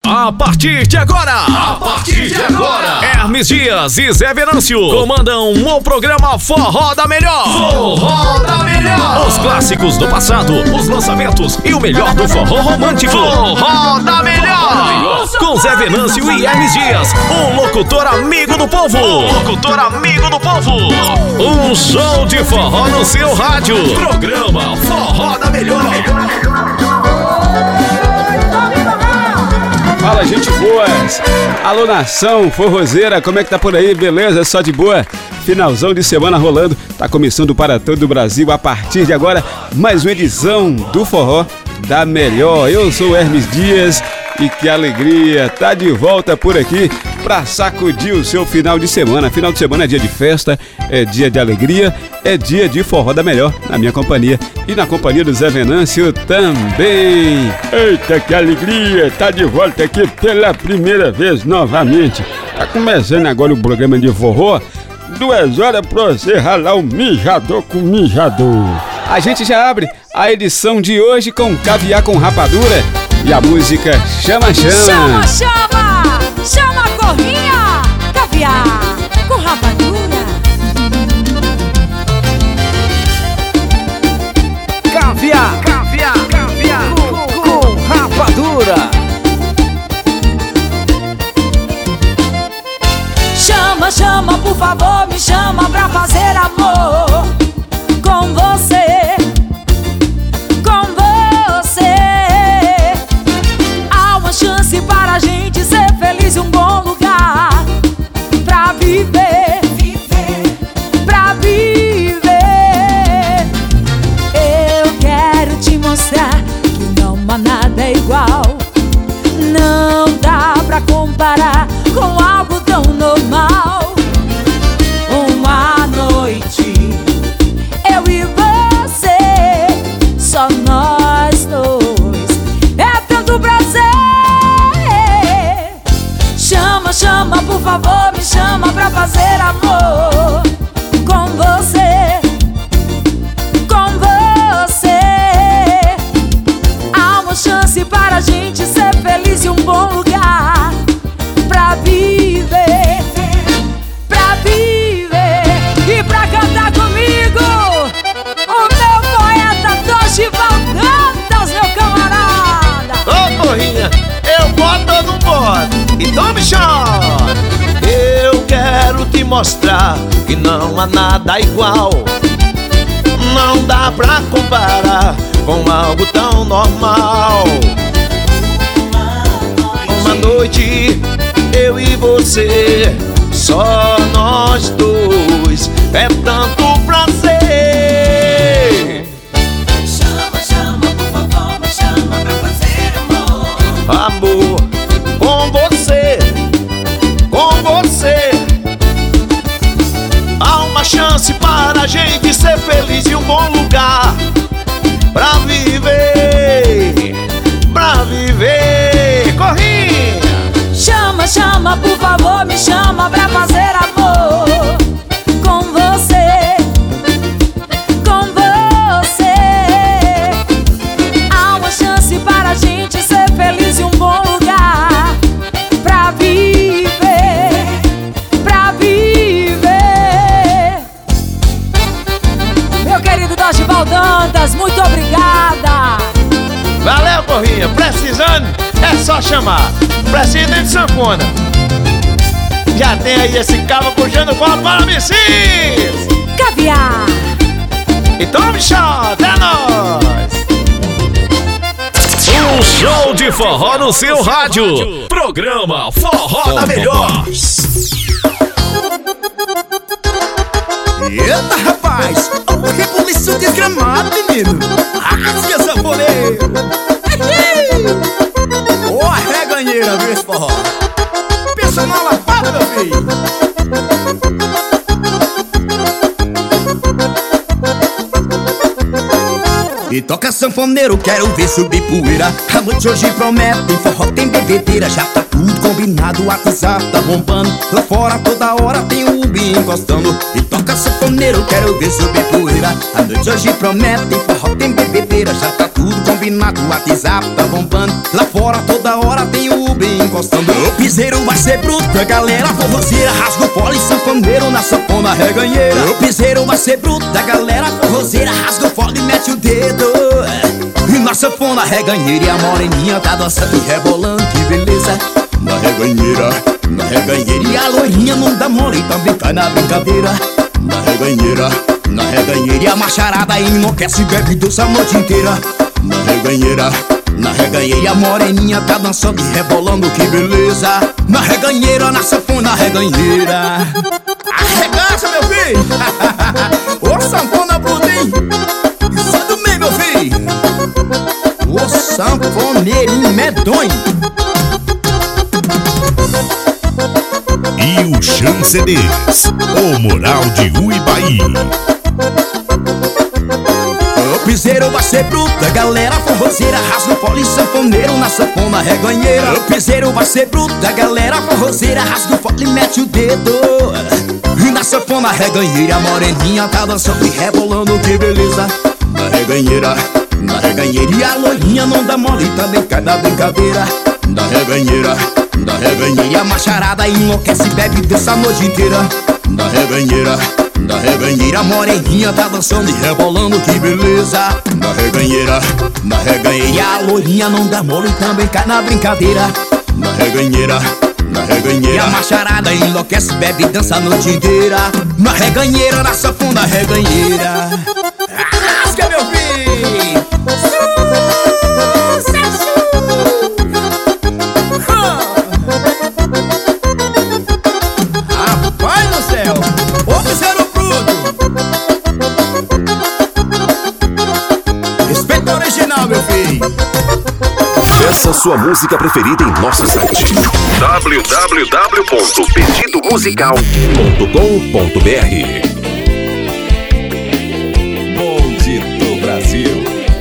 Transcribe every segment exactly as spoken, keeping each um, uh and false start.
A partir de agora, a partir de agora, Hermes Dias e Zé Venâncio comandam o programa Forró da Melhor. Forró da Melhor. Os clássicos do passado, os lançamentos e o melhor do forró romântico. Forró da Melhor. Com Zé Venâncio e Hermes Dias, um locutor amigo do povo. Um locutor amigo do povo. Um show de forró no seu rádio. Programa Forró da Melhor. Fala, gente boa! Alô, nação forrozeira, como é que tá por aí? Beleza? Só de boa? Finalzão de semana rolando, tá começando para todo o Brasil. A partir de agora, mais uma edição do Forró da Melhor. Eu sou o Hermes Dias e que alegria tá de volta por aqui pra sacudir o seu final de semana. Final de semana é dia de festa, é dia de alegria, é dia de Forró da Melhor, na minha companhia e na companhia do Zé Venâncio também. Eita, que alegria, tá de volta aqui pela primeira vez novamente. Tá começando agora o programa de forró, duas horas pra você ralar o mijador com mijador. A gente já abre a edição de hoje com Caviar com Rapadura e a música Chama Chama. Chama, chama, chama a corrinha, caviar com rapadura. Caviar, caviar, caviar com, com rapadura. Chama, chama, por favor, me chama pra fazer amor com você, com você. Há uma chance para a gente ser feliz e um bom lugar pra viver, viver, pra viver. Eu quero te mostrar que não há nada igual. Não dá pra comparar com algo tão normal. Uma noite, eu e você, só nós dois, é tanto prazer. Chama, chama, por favor, me chama pra fazer amor com você, com você. Há uma chance para a gente ser feliz e um bom lugar pra viver, pra viver. E pra cantar comigo, o meu poeta Dorival Dantas, meu camarada. Ô, porrinha, eu boto ou não boto? Então me chama. Eu quero te mostrar que não há nada igual. Não dá pra comparar com algo tão normal. Uma noite, eu e você, só nós dois, é tanto prazer. Chama, chama, por favor, me chama pra fazer amor. Amor, com você, com você. Há uma chance para a gente ser feliz e um bom lugar pra viver, pra viver. Corrinha! Chama, chama, por favor, me chama pra fazer amor com você, com você. Há uma chance para a gente ser feliz e um bom lugar pra viver, pra viver. Meu querido Dorival Dantas, muito obrigada. Valeu, Corrinha! Precisando, é só chamar. Presidente de sanfona. Já tem aí esse cabo puxando bola para Messias. Caviar. Então me chama, até nós. Um show de forró no seu rádio. Programa Forró da Melhor. Eita, rapaz, o rebuliço desgramado, menino. Rasga, sanfoneiro. Ô, a reganheira, viu esse forró? Pensa na lapada, meu filho. E toca sanfoneiro, quero ver subir poeira. A noite hoje promete, forró tem bebedeira. Já tá tudo combinado, o WhatsApp tá bombando. Lá fora toda hora tem o Ubi encostando. E toca sanfoneiro, quero ver subir poeira. A noite hoje promete, forró tem bebedeira. Já tá tudo combinado, o WhatsApp tá bombando. Lá fora toda hora tem o Ubi encostando. O piseiro vai ser bruto, a galera forrozeira rasga o fole, sanfoneiro na sanfona reganheira. O piseiro vai ser bruto, a galera forrozeira rasga o fole e mete o dedo. E na sanfona reganheira e a moreninha tá dançando e rebolando, que beleza. Na reganheira, na reganheira e a loirinha não dá mole, também cai na brincadeira. Na reganheira, na reganheira e a macharada enlouquece e bebe doce a noite inteira. Na reganheira, na reganheira e a moreninha tá dançando e rebolando, que beleza. Na reganheira, na sanfona reganheira. Arregaça, meu filho! Ô sanfona bruta, hein? Isso é do meio, meu filho! Ô sanfoneirinho medonho! E o Chan C Ds, o Moral de Uibaí. O piseiro vai ser bruto, a galera forrozeira rasga o fole, sanfoneiro na sanfona reganheira. O piseiro vai ser bruto, a galera forrozeira rasga o fole e mete o dedo. E na sanfona reganheira a moreninha tá dançando e rebolando, que beleza. Na reganheira, na reganheira e a loirinha não dá mole, também cai na brincadeira. Na reganheira, na reganheira e a macharada enlouquece e bebe dessa noite inteira. Na reganheira, na reganheira a moreninha tá dançando e rebolando, que beleza. Na reganheira, na reganheira e a loirinha não dá mole, também cai na brincadeira. Na reganheira, na reganheira e a macharada enlouquece, bebe e dança a noite inteira. Na reganheira, na sanfona reganheira. Rasga, meu filho! Sucesso! Rapaz do céu! Ô piseiro bruto! Respeito original, meu filho! Peça sua música preferida em nosso site w w w ponto pedido musical ponto com ponto b r. Bonde do Brasil.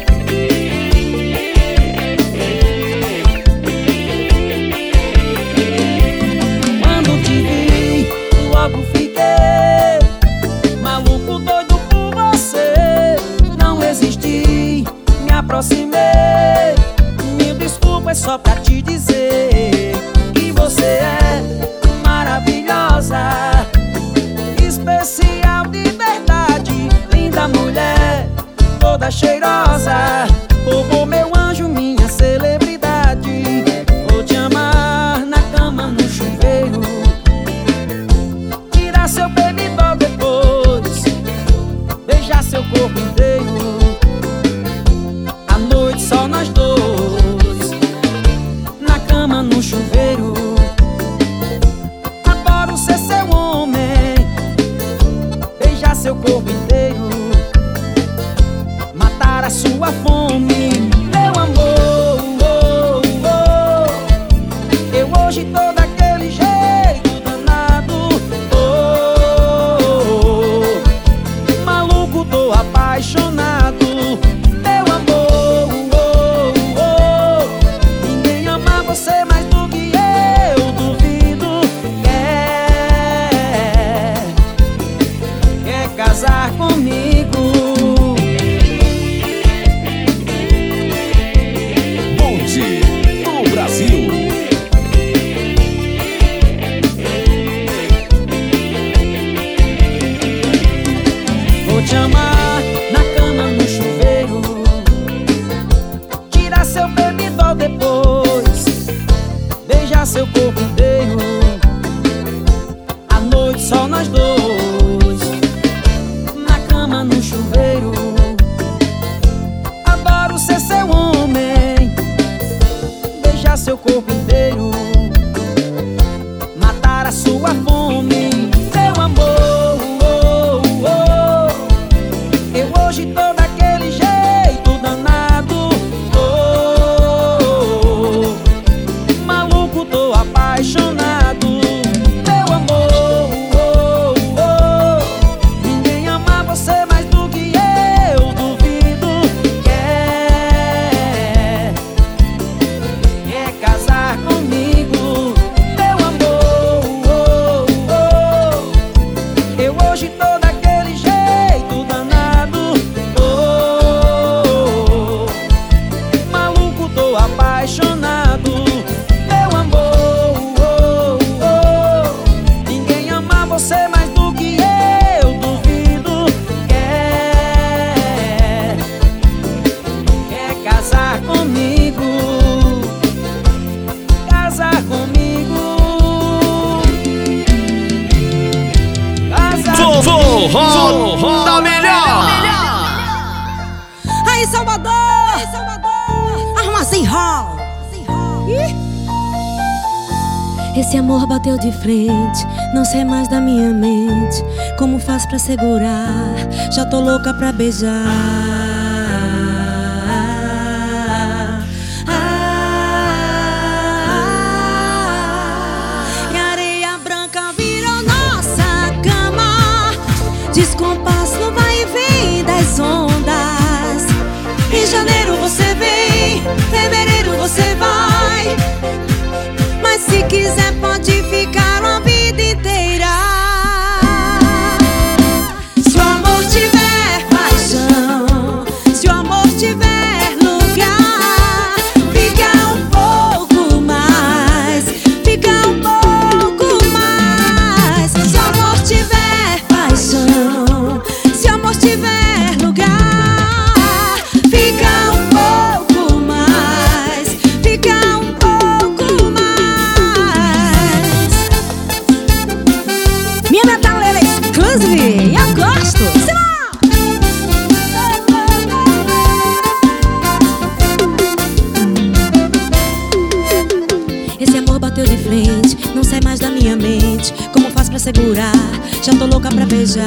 Quando te vi, logo fiquei maluco, doido por você. Não resisti, me aproximei. Mil desculpas só pra te dizer que você é maravilhosa, especial de verdade, linda mulher, toda cheirosa. Oh, oh, meu anjo, minha celebridade, vou te amar na cama, no chuveiro, tirar seu pelidol depois, beijar seu corpo inteiro. À noite só nós dois, na cama, no chuveiro. Adoro ser seu homem, beijar seu corpo inteiro, matar a sua fome, meu amor. Oh, oh. Eu hoje tô daquele jeito danado. Oh, oh. Maluco, tô apaixonado, meu amor. Oh, oh. Ninguém ama você mais do que eu, duvido. Quer, quer casar comigo? Bonde do Brasil. Vou te amar na cama, no chuveiro, tirar seu bebidol depois, beijar seu corpo inteiro. À noite só nós dois, na cama, no chuveiro. Adoro ser seu homem, beijar seu corpo inteiro, matar a sua fome, meu amor. Oh, oh. Eu hoje tô daquele jeito danado. Oh, oh. Maluco, tô apaixonado, meu amor. Oh, oh. Ninguém ama você mais do que eu, duvido. Quer, quer casar comigo, meu amor. Oh, oh. casar comigo. Casar comigo. Forró da melhor. Aí, Salvador, aí, Salvador, Armazém Hall. Esse amor bateu de frente, não sai mais da minha mente. Como faz pra segurar? Já tô louca pra beijar. E a areia branca virou nossa cama. Descompasso no vai e vem das ondas. Em janeiro você vem, fevereiro você vai. Mas se quiser pode ficar a vida inteira. Se o amor tiver paixão, se o amor tiver lugar, fica um pouco mais, fica um pouco mais. Se o amor tiver paixão, se o amor tiver lugar, fica um pouco mais, fica um pouco mais. Minha metaleira exclusive, eu gosto. Esse amor bateu de frente, não sai mais da minha mente. Como faz pra segurar? Já tô louca pra beijar.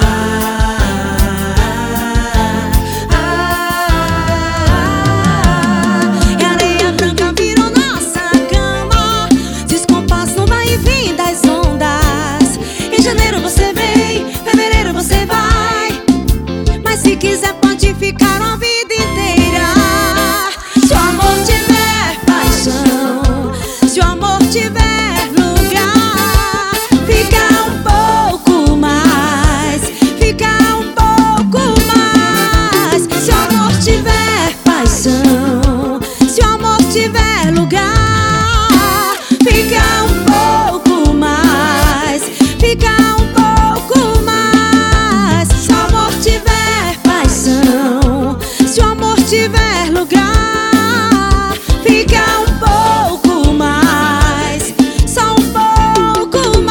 E a areia branca virou nossa cama. Descompasso no vai e vem das ondas. Em janeiro você vem, fevereiro você vai. Mas se quiser pode ficar a vida inteira. Se o amor tiver paixão, se o amor tiver lugar, fica um pouco mais, fica um pouco mais. Se o amor tiver paixão, se o amor tiver lugar, fica um pouco mais, fica um pouco mais. Se o amor tiver paixão, se o amor tiver lugar, fica um pouco mais, só um pouco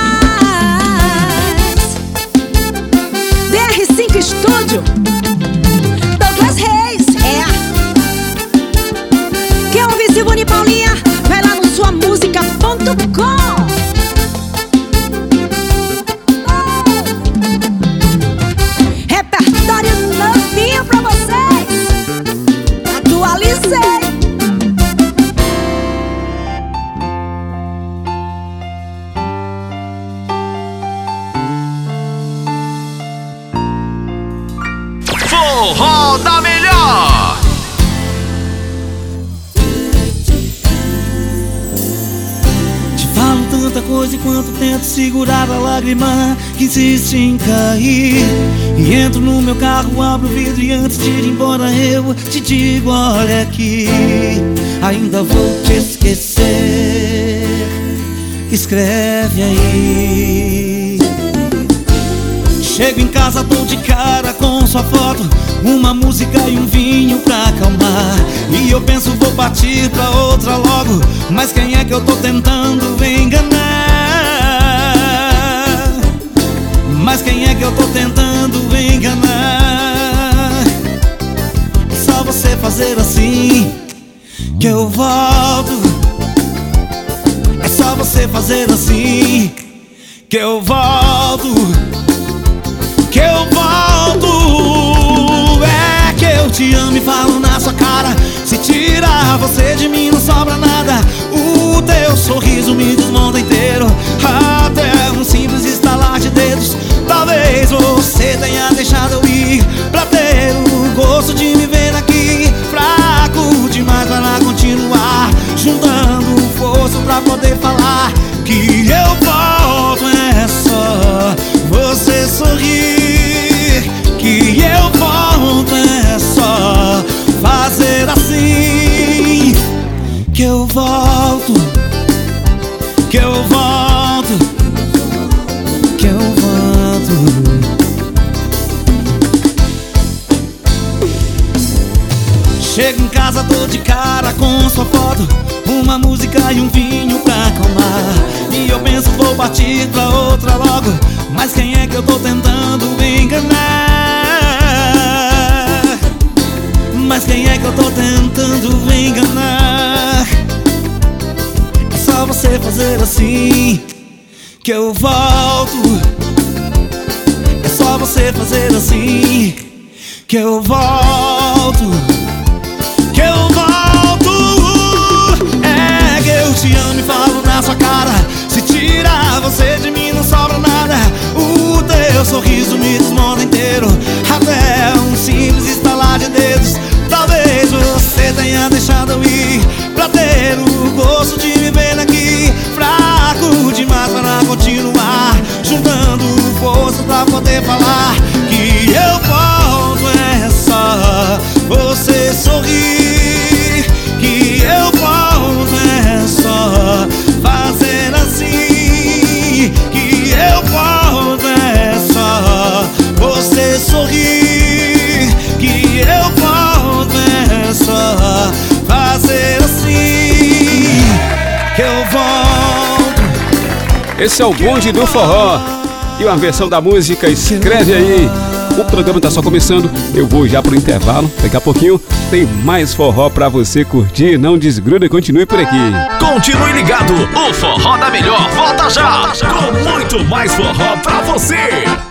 mais. D R cinco Estúdio, Douglas Reis, é. Quer ouvir Silvone e Paulinha? Vai lá no sua música ponto com. Repertório novinho pra vocês. Atualizei. Forró da melhor. Te falo tanta coisa enquanto tento segurar a lágrima que insiste em cair. E entro no meu carro, abro o vidro e antes de ir embora eu te digo, olha aqui, ainda vou te esquecer. Escreve aí. Chego em casa, tô de cara com sua foto, uma música e um vinho pra acalmar. E eu penso, vou partir pra outra logo, mas quem é que eu tô tentando enganar? Mas quem é que eu tô tentando enganar? É só você fazer assim que eu volto. É só você fazer assim que eu volto, que eu volto. É que eu te amo e falo na sua cara. Se tirar você de mim não sobra nada. O teu sorriso me desmonta inteiro. Até um simples estalar de dedos. Talvez você tenha deixado eu ir pra ter o gosto de me ver aqui. Fraco demais para continuar, juntando força pra poder falar que eu volto. É só você sorrir que eu volto. É só fazer assim que eu volto, que eu volto, que eu volto. Chego em casa, tô de cara com sua foto, uma música e um vinho pra partir pra outra logo. Mas quem é que eu tô tentando enganar? Mas quem é que eu tô tentando enganar? É só você fazer assim que eu volto. É só você fazer assim que eu volto. Que eu volto. É que eu te amo e falo na sua cara. Se tirar você de mim não sobra nada. O teu sorriso me desmonta inteiro. Até um simples estalar de dedos. Talvez você tenha deixado eu ir pra ter o gosto de me ver aqui. Fraco demais para continuar, juntando força pra poder falar que eu volto. É só você sorrir que eu volto. É só fazer assim que eu volto. É só você sorrir que eu volto. É só fazer assim que eu volto. Esse é o bonde do forró. E uma versão da música, escreve aí. O programa tá só começando, eu vou já pro intervalo. Daqui a pouquinho tem mais forró pra você curtir. Não desgruda e continue por aqui. Continue ligado, o Forró da Melhor volta já, com muito mais forró pra você.